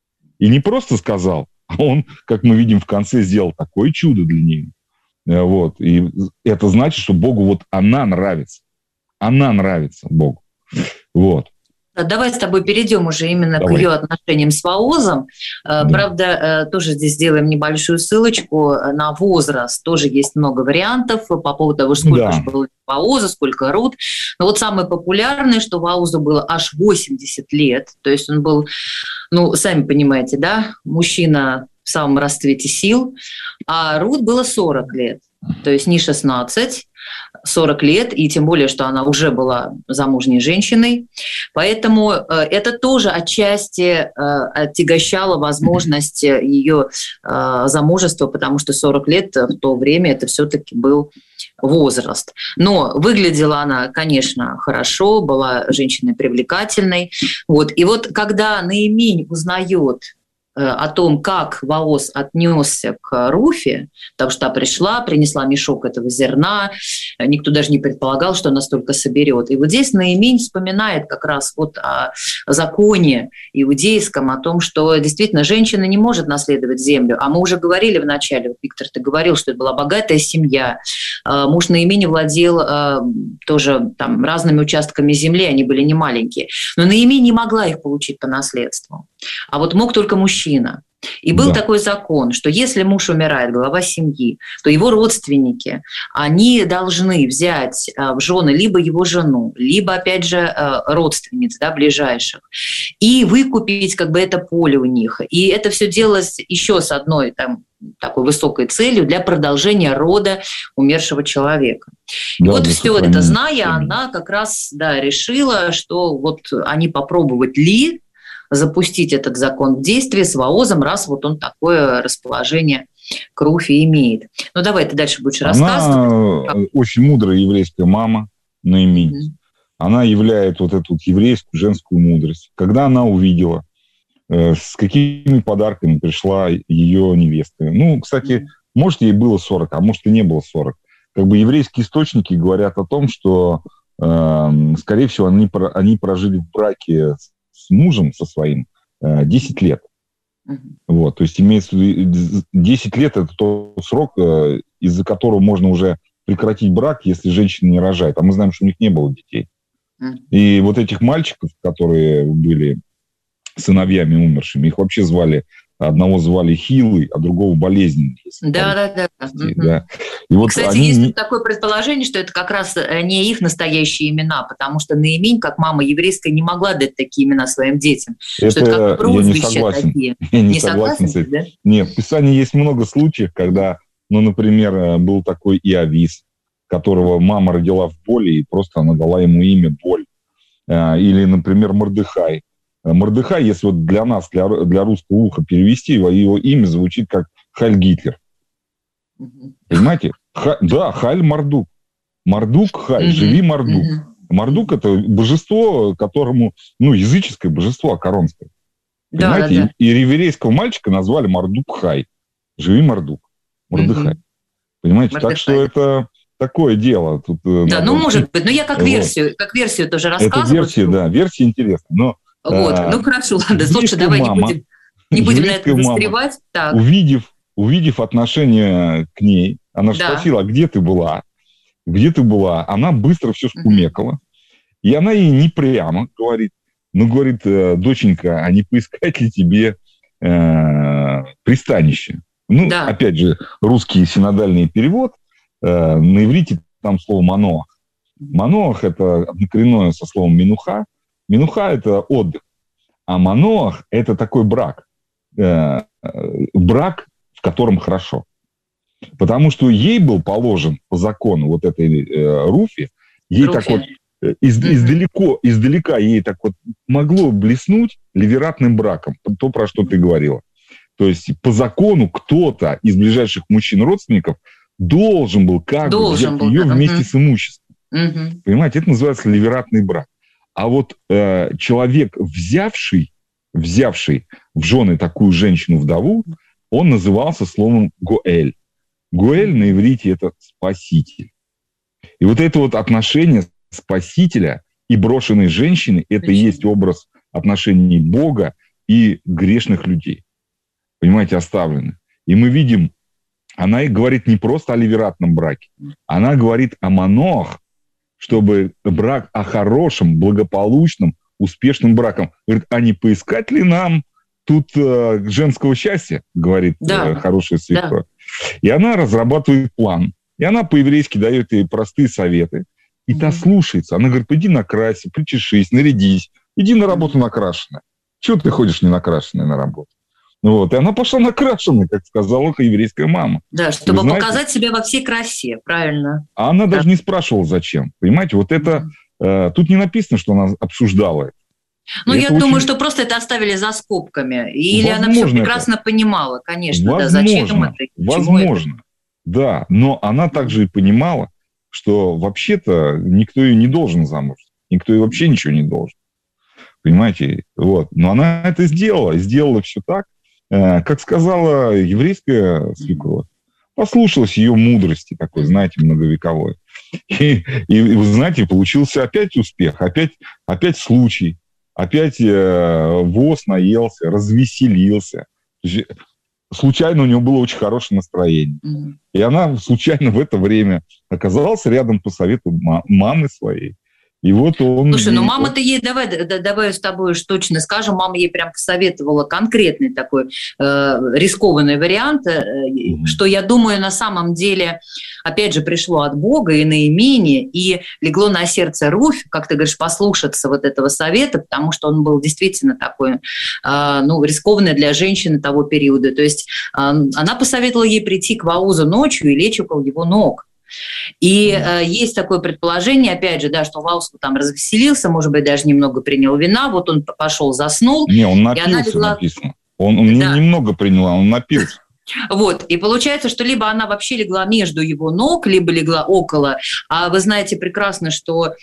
И не просто сказал, а он, как мы видим в конце, сделал такое чудо для нее. Вот. И это значит, что Богу вот она нравится. Она нравится Богу. Вот. Давай с тобой перейдем уже именно Давай. к ее отношениям с Воозом. Да. Правда, тоже здесь сделаем небольшую ссылочку на возраст. Тоже есть много вариантов по поводу того, сколько да. же было Вооза, сколько Рут. Но вот самое популярное, что Воозу было аж восемьдесят лет. То есть он был, ну, сами понимаете, да, мужчина в самом расцвете сил. А Рут было сорок лет. То есть не шестнадцать, сорок лет, и тем более, что она уже была замужней женщиной. Поэтому это тоже отчасти отягощало возможность ее замужества, потому что сорок лет в то время это все-таки был возраст. Но выглядела она, конечно, хорошо, была женщиной привлекательной. Вот. И вот когда Наимень узнает о том, как Вооз отнесся к Руфе, потому что та пришла, принесла мешок этого зерна, никто даже не предполагал, что она столько соберет. И вот здесь Наимень вспоминает как раз вот о законе иудейском, о том, что действительно женщина не может наследовать землю. А мы уже говорили в начале, вот, Виктор, ты говорил, что это была богатая семья. Муж Наимени владел тоже там разными участками земли, они были не маленькие. Но Наимень не могла их получить по наследству. А вот мог только мужчина. И был да. такой закон, что если муж умирает, глава семьи, то его родственники, они должны взять в жены либо его жену, либо, опять же, родственниц, да, ближайших, и выкупить как бы это поле у них. И это все делалось еще с одной там, такой высокой целью для продолжения рода умершего человека. Да, и вот все это зная, она как раз да, решила, что вот они попробовать ли запустить этот закон в действие с Воозом, раз вот он такое расположение к Руфе имеет. Ну, давай ты дальше будешь Она рассказывать. Она очень мудрая еврейская мама Наимень. Mm-hmm. Она являет вот эту вот еврейскую женскую мудрость. Когда она увидела, э, с какими подарками пришла ее невеста. Ну, кстати, mm-hmm. может, ей было сорок, а может, и не было сорок. Как бы еврейские источники говорят о том, что, э, скорее всего, они, они прожили в браке с мужем, со своим, десять лет. Uh-huh. Вот, то есть имеется десять лет – это тот срок, из-за которого можно уже прекратить брак, если женщина не рожает. А мы знаем, что у них не было детей. Uh-huh. И вот этих мальчиков, которые были сыновьями умершими, их вообще звали, одного звали Хилой, а другого Болезненный. Да, да, да. Uh-huh. да. И вот Кстати, они... есть такое предположение, что это как раз не их настоящие имена, потому что Наимень, как мама еврейская, не могла дать такие имена своим детям. Это что это как прозвища я не согласен. Такие. Я не, не согласен, согласен с этим. Да? Нет, в Писании есть много случаев, когда, ну, например, был такой Иовис, которого мама родила в боли, и просто она дала ему имя Боль. Или, например, Мордехай. Мордехай, если вот для нас, для, для русского уха перевести, его, его имя звучит как Хайль Гитлер. Угу. Понимаете? Ха, да, Хайль Мардук. Мардук, Хайль, угу. живи Мардук. Угу. Мардук – это божество, которому, ну, языческое божество, акаронское. Да, понимаете? Да, да. И, и реверейского мальчика назвали Мардук Хай. Живи Мардук. Мордехай. Угу. Понимаете? Мордехай. Так что это такое дело. Тут, да, надо... ну, может быть. Но я как версию, вот. как версию тоже рассказываю. Это версия, да, версия интересная. Но Вот, а, ну хорошо, ладно, слушай, давай мама, не будем, не будем на это застревать. Так. Увидев, увидев отношение к ней, она же да. спросила, а где ты была? Где ты была? Она быстро все скумекала. Uh-huh. И она ей не прямо говорит, ну, говорит, доченька, а не поискать ли тебе э, пристанище? Ну, да. Опять же, русский синодальный перевод, э, на иврите там слово «маноах». Маноах – это однокоренное со словом «минуха». Минуха – это отдых. А маноах – это такой брак. Э, брак, в котором хорошо. Потому что ей был положен по закону вот этой э, Руфи, ей Руфи. так вот из, mm-hmm. издалеко, издалека ей так вот могло блеснуть ливератным браком, то, про что ты говорила. То есть по закону кто-то из ближайших мужчин-родственников должен был как должен бы взять был, ее да. вместе mm-hmm. с имуществом. Mm-hmm. Понимаете, это называется ливератный брак. А вот э, человек, взявший, взявший в жены такую женщину-вдову, он назывался словом «гоэль». Гоэль на иврите – это «спаситель». И вот это вот отношение спасителя и брошенной женщины – это и есть образ отношений Бога и грешных людей. Понимаете, оставленных. И мы видим, она говорит не просто о ливератном браке, она говорит о маноах, чтобы брак о хорошем, благополучном, успешном браком. Говорит, а не поискать ли нам тут э, женского счастья, говорит да. э, хорошая свекровь. Да. И она разрабатывает план. И она по-еврейски дает ей простые советы. И та слушается. Она говорит, пойди накрасься, причешись, нарядись. Иди на работу накрашенная. Чего ты ходишь не накрашенная на работу? Вот. И она пошла накрашенная, как сказала еврейская мама. Да, чтобы знаете, показать себя во всей красе, правильно. А она да. даже не спрашивала, зачем. Понимаете, вот это... Э, тут не написано, что она обсуждала это. Ну, это я очень... думаю, что просто это оставили за скобками. Или возможно, она все прекрасно это. понимала, конечно. Возможно, да, зачем это? Возможно, это? да. Но она также и понимала, что вообще-то никто ее не должен замуж. Никто ей вообще ничего не должен. Понимаете? Вот. Но она это сделала. Сделала все так, э, как сказала еврейская свекровь. Послушалась ее мудрости такой, знаете, многовековой. И, и вы знаете, получился опять успех, опять, опять случай. Опять э, воз наелся, развеселился. Случайно у него было очень хорошее настроение. Mm-hmm. И она случайно в это время оказалась рядом по совету мамы своей. И вот он... Слушай, ну мама-то ей, давай, давай с тобой уж точно скажем, мама ей прям посоветовала конкретный такой э, рискованный вариант, э, mm-hmm. что, я думаю, на самом деле, опять же, пришло от Бога и наименее, и легло на сердце Руфь, как ты говоришь, послушаться вот этого совета, потому что он был действительно такой, э, ну, рискованный для женщины того периода. То есть э, она посоветовала ей прийти к Ваузу ночью и лечь около его ног. И э, есть такое предположение, опять же, да, что Ваус там развеселился, может быть, даже немного принял вина, вот он пошел, заснул. Не, он напился, легла... написано. Он, он да. немного принял, он напился. Вот, и получается, что либо она вообще легла между его ног, либо легла около. А вы знаете прекрасно, что э,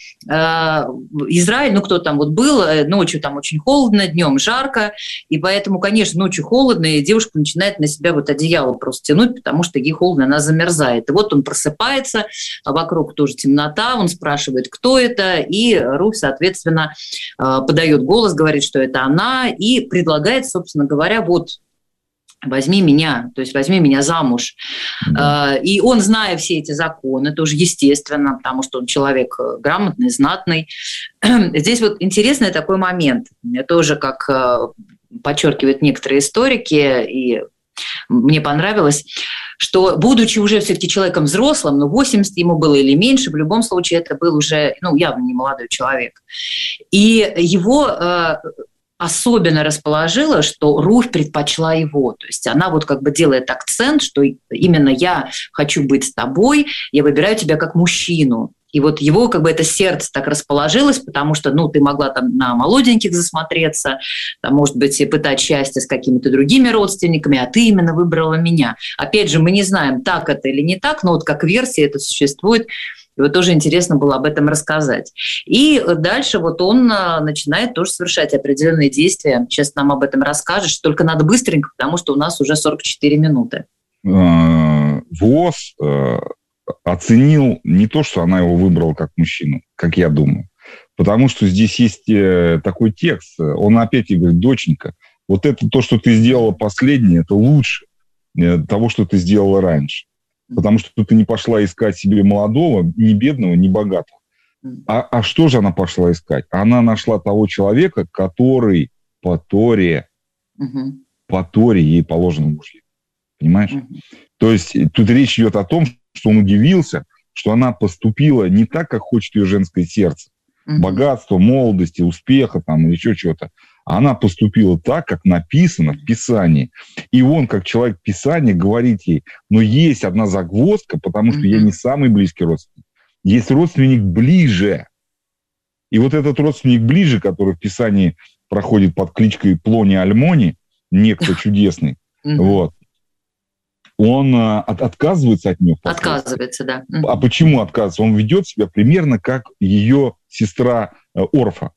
Израиль, ну кто там вот был, ночью там очень холодно, днем жарко, и поэтому, конечно, ночью холодно, и девушка начинает на себя вот одеяло просто тянуть, потому что ей холодно, она замерзает. И вот он просыпается, а вокруг тоже темнота, он спрашивает, кто это, и Руфь, соответственно, э, подает голос, говорит, что это она, и предлагает, собственно говоря, вот, возьми меня, то есть возьми меня замуж. Да. И он, зная все эти законы, тоже естественно, потому что он человек грамотный, знатный. Здесь вот интересный такой момент. Тоже, как подчеркивают некоторые историки, и мне понравилось, что, будучи уже все-таки человеком взрослым, ну, восемьдесят ему было или меньше, в любом случае это был уже, ну, явно не молодой человек. И его... особенно расположила, что Руфь предпочла его. То есть она вот как бы делает акцент, что именно я хочу быть с тобой, я выбираю тебя как мужчину. И вот его как бы это сердце так расположилось, потому что, ну, ты могла там на молоденьких засмотреться, там, может быть, пытать счастье с какими-то другими родственниками, а ты именно выбрала меня. Опять же, мы не знаем, так это или не так, но вот как версия это существует. И вот тоже интересно было об этом рассказать. И дальше вот он начинает тоже совершать определенные действия. Сейчас нам об этом расскажешь. Только надо быстренько, потому что у нас уже сорок четыре минуты. ВОС оценил не то, что она его выбрала как мужчину, как я думаю. Потому что здесь есть такой текст. Он опять ей говорит, доченька, вот это то, что ты сделала последнее, это лучше того, что ты сделала раньше. Потому что ты не пошла искать себе молодого, ни бедного, ни богатого. А, а что же она пошла искать? Она нашла того человека, который по Торе, угу. по Торе ей положен мужья. Понимаешь? Угу. То есть тут речь идет о том, что он удивился, что она поступила не так, как хочет ее женское сердце. Угу. Богатство, молодости, успеха там, или еще чего-то. А она поступила так, как написано в Писании. И он, как человек Писания, говорит ей, но есть одна загвоздка, потому что угу. я не самый близкий родственник. Есть родственник ближе. И вот этот родственник ближе, который в Писании проходит под кличкой Плони-Альмони, некто чудесный, вот, он от, отказывается от нее. Отказывается, да. А почему отказывается? Он ведет себя примерно как ее сестра Орфа.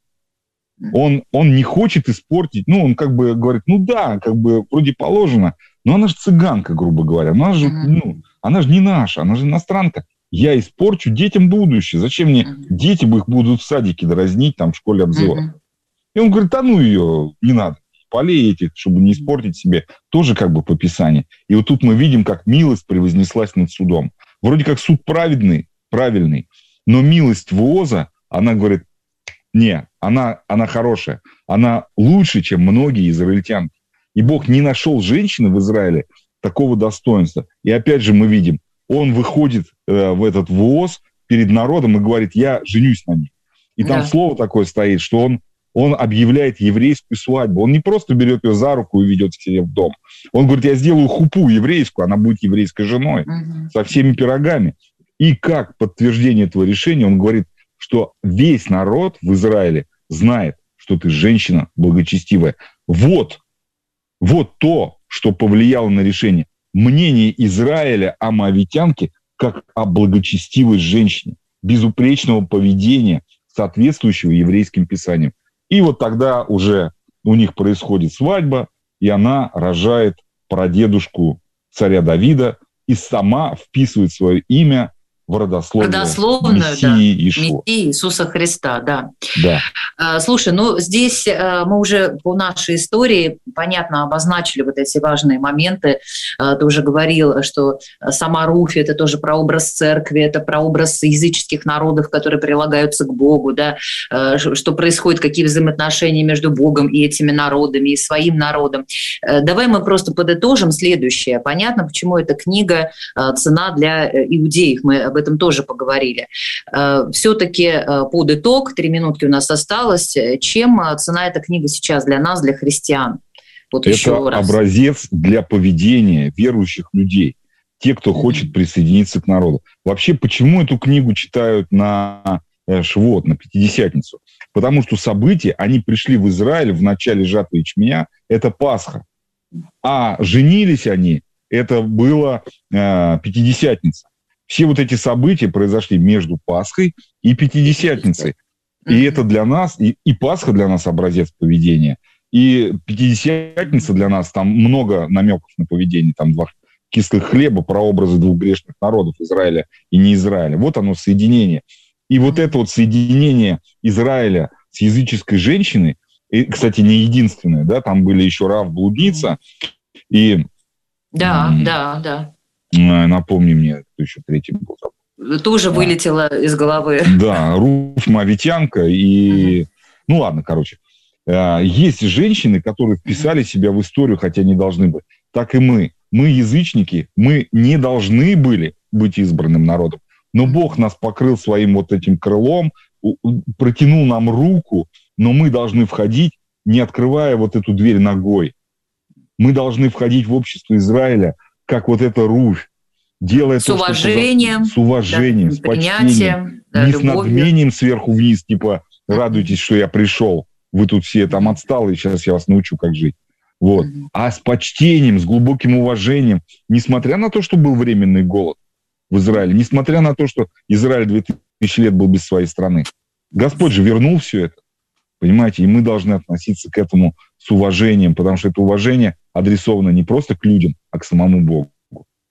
Он, он не хочет испортить, ну, он как бы говорит, ну да, как бы вроде положено, но она же цыганка, грубо говоря, она же, uh-huh. ну, она же не наша, она же иностранка. Я испорчу детям будущее. Зачем мне uh-huh. дети их будут в садике дразнить, там, в школе обзывать? Uh-huh. И он говорит, а ну ее, не надо. Полей этих, чтобы не испортить себе, тоже как бы по Писанию. И вот тут мы видим, как милость превознеслась над судом. Вроде как суд праведный, правильный, но милость Вооза, она говорит, не, она, она хорошая, она лучше, чем многие израильтянки. И Бог не нашел женщины в Израиле такого достоинства. И опять же мы видим, он выходит э, в этот Вооз перед народом и говорит, я женюсь на ней. И там да. слово такое стоит, что он Он объявляет еврейскую свадьбу. Он не просто берет ее за руку и ведет к себе в дом. Он говорит, я сделаю хупу еврейскую, она будет еврейской женой, uh-huh. со всеми пирогами. И как подтверждение этого решения, он говорит, что весь народ в Израиле знает, что ты женщина благочестивая. Вот, вот то, что повлияло на решение. Мнение Израиля о моавитянке как о благочестивой женщине, безупречного поведения, соответствующего еврейским писаниям. И вот тогда уже у них происходит свадьба, и она рожает прадедушку царя Давида и сама вписывает свое имя в родословие Мессии да. Иешуа. Мессии Иисуса Христа, да. да. Слушай, ну здесь мы уже по нашей истории, понятно, обозначили вот эти важные моменты. Ты уже говорил, что сама Руфь – это тоже прообраз церкви, это прообраз языческих народов, которые прилагаются к Богу, да, что происходит, какие взаимоотношения между Богом и этими народами, и своим народом. Давай мы просто подытожим следующее. Понятно, почему эта книга цена для иудеев. Мы об этом тоже поговорили. Все-таки под итог, три минутки у нас осталось, чем цена эта книга сейчас для нас, для христиан? Вот это еще раз. Образец для поведения верующих людей, те, кто mm-hmm. хочет присоединиться к народу. Вообще, почему эту книгу читают на Швот, на Пятидесятницу? Потому что события, они пришли в Израиль в начале жатвы ячменя, это Пасха. А женились они, это было э, Пятидесятница. Все вот эти события произошли между Пасхой и Пятидесятницей. И это для нас, и, и Пасха для нас образец поведения, и Пятидесятница для нас, там много намеков на поведение, там два кислых хлеба, прообразы двух грешных народов, Израиля и не Израиля. Вот оно, соединение. И вот это вот соединение Израиля с языческой женщиной, и, кстати, не единственное, да, там были еще Рав, блудница, и... Да, м- да, да. Напомни мне, кто еще третий был. Тоже а. вылетело из головы. Да, Руфь моавитянка. И... Uh-huh. Ну ладно, короче. Есть женщины, которые вписали себя в историю, хотя не должны быть. Так и мы. Мы язычники, мы не должны были быть избранным народом. Но Бог нас покрыл своим вот этим крылом, протянул нам руку, но мы должны входить, не открывая вот эту дверь ногой. Мы должны входить в общество Израиля, как вот эта Руфь, делая с то, уважением, что, с уважением, да, с почтением, да, не любовью. С надмением сверху вниз, типа радуйтесь, что я пришел, вы тут все там отсталые, сейчас я вас научу, как жить. Вот. Mm-hmm. А с почтением, с глубоким уважением, несмотря на то, что был временный голод в Израиле, несмотря на то, что Израиль две тысячи лет был без своей страны, Господь же вернул все это, понимаете, и мы должны относиться к этому с уважением, потому что это уважение адресовано не просто к людям, а к самому Богу.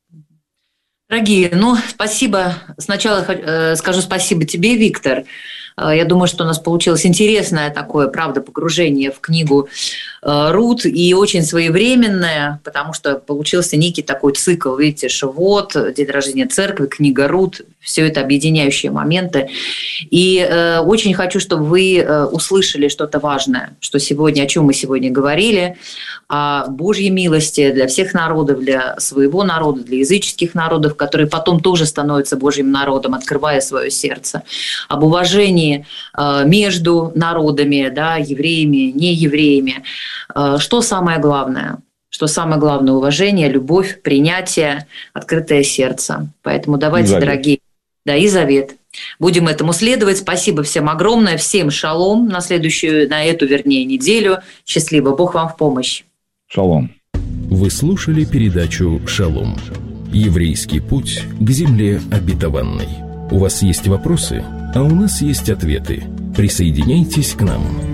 Дорогие, ну, спасибо. Сначала э, скажу спасибо тебе, Виктор, Я думаю, что у нас получилось интересное такое, правда, погружение в книгу Рут и очень своевременное, потому что получился некий такой цикл. Видите, Шавуот, день рождения церкви, книга Рут, все это объединяющие моменты. И э, очень хочу, чтобы вы э, услышали что-то важное, что сегодня, о чем мы сегодня говорили, о Божьей милости для всех народов, для своего народа, для языческих народов, которые потом тоже становятся Божьим народом, открывая свое сердце, об уважении э, между народами, да, евреями, неевреями. Э, что самое главное? Что самое главное – уважение, любовь, принятие, открытое сердце. Поэтому давайте, завет. Дорогие, да, и завет. Будем этому следовать. Спасибо всем огромное. Всем шалом на следующую, на эту, вернее, неделю. Счастливо. Бог вам в помощь. Шалом. Вы слушали передачу «Шалом». Еврейский путь к земле обетованной. У вас есть вопросы, а у нас есть ответы. Присоединяйтесь к нам.